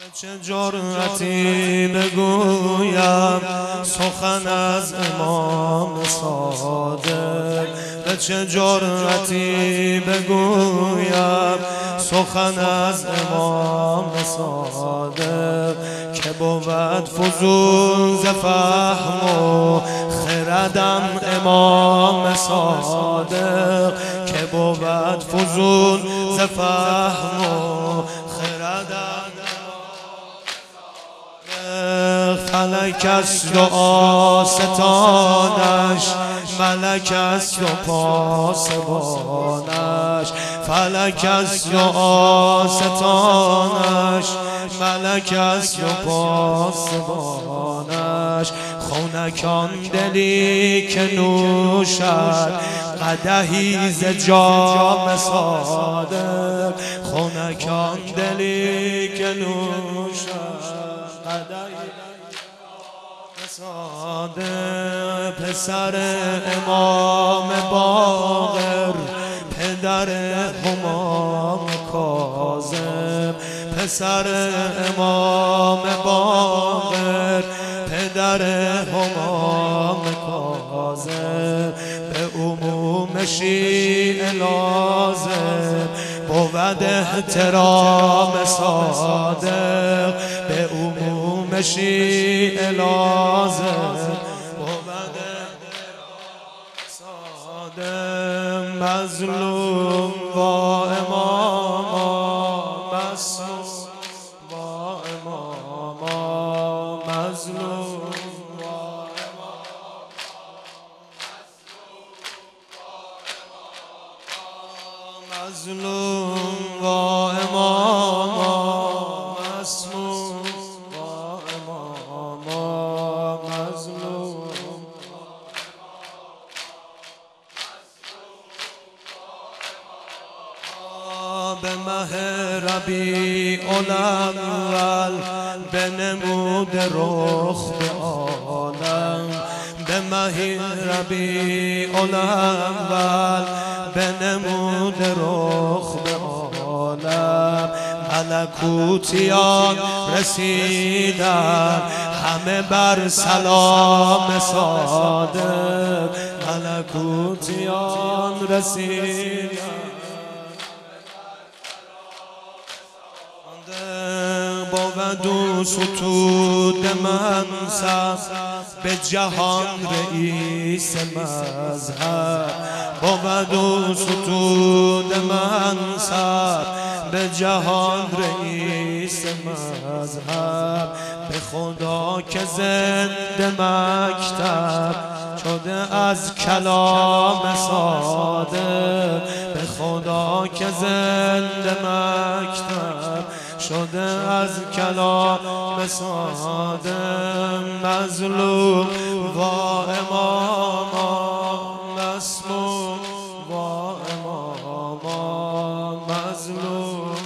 چه جرأتی بگویم سخن از امام صادق، به چه جرأتی بگویم سخن از امام صادق، که بود فزون ز فهم و خردم امام صادق، که بود فزون ز فهم و خردم. فلک است و آستانش، ملک است و پاسبانش، فلک است و آستانش، ملک است و پاسبانش. خونکان دلی که نوشد قدحی ز جام صادق، خونکان دلی که نوشد قدحی صادق. پسر امام باقر، پدر همام کاظم، پسر امام باقر، پدر همام کاظم. به عموم شیعه لازم بود احترام صادق، به عموم شیعه لازم بود احترام صادق. مظلوم با امام، مظلوم با امام، مظلوم با امام، مظلوم با امام، مسموم با امام، مظلوم به مه ربیع الاول بنمود رخ به عالم، به مه ربیع الاول بنمود رخ به عالم. ملکوتیان رسیدن همه بر سلام صادق، ملکوتیان رسیدن بود و ستود منصب به جهان رئیس مذهب، بود و ستود منصب به جهان رئیس مذهب. به خدا که زنده مکتب شده از کلام صادق، به خدا که زنده مکتب شده از کلام صادق. مظلوم با امام، مسموم با امام، مظلوم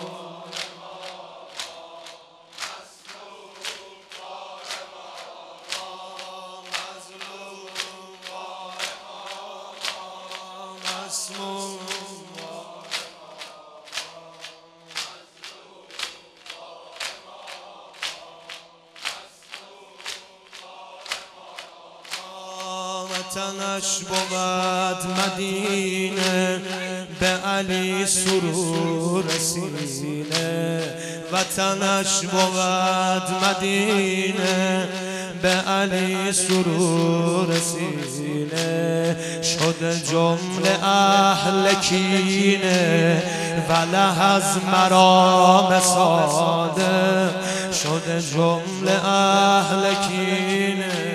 وطنش بود مدینه، به علی سرور سینه، وطنش بود مدینه، به علی سرور سینه. شده جمله اهل کینه وله از مرام صادق، شده جمله اهل کینه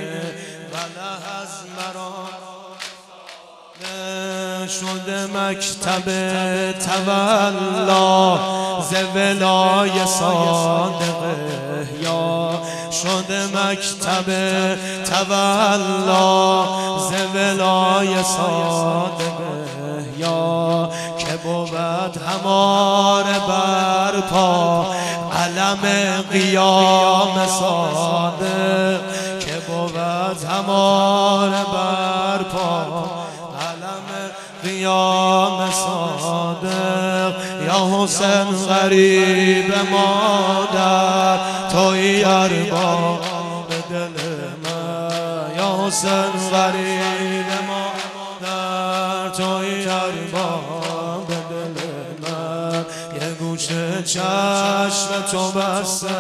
شده مکتب تولا ز ولای صادق احیا، شده مکتب تولا ز ولای صادق احیا. که بود هماره برپا علم قیام صادق، که بود هماره برپا قیام صادق. یا حسین غریب مادر ارباب دل من یا حسین غریب ما در توی ارباب دل من یه گوشه چشم تو بسته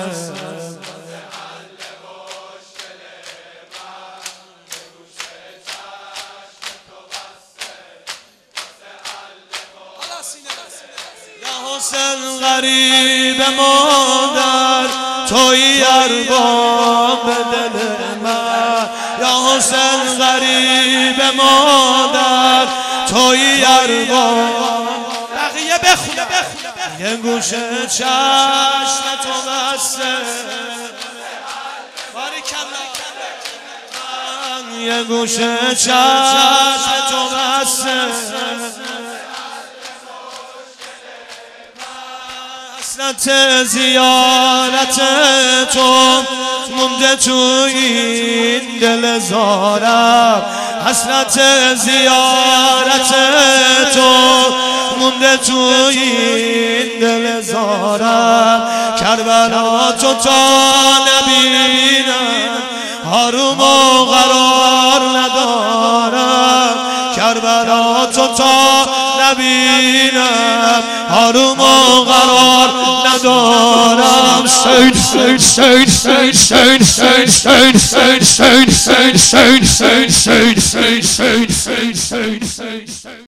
حسین غریب مادر توی ارباب دل من یا حسین غریب مادر توی ارباب بقیه بخونه یه گوشه چشم تو بسته یه گوشه چشم تو بسته حسرت زیارت تو مونده تو این دل زارم حسرت زیارت تو مونده تو این دل زارم کربلا تو تا نبینم حروم و قرار ندارم کربلا تو تا نبینم حروم و قرار ندارم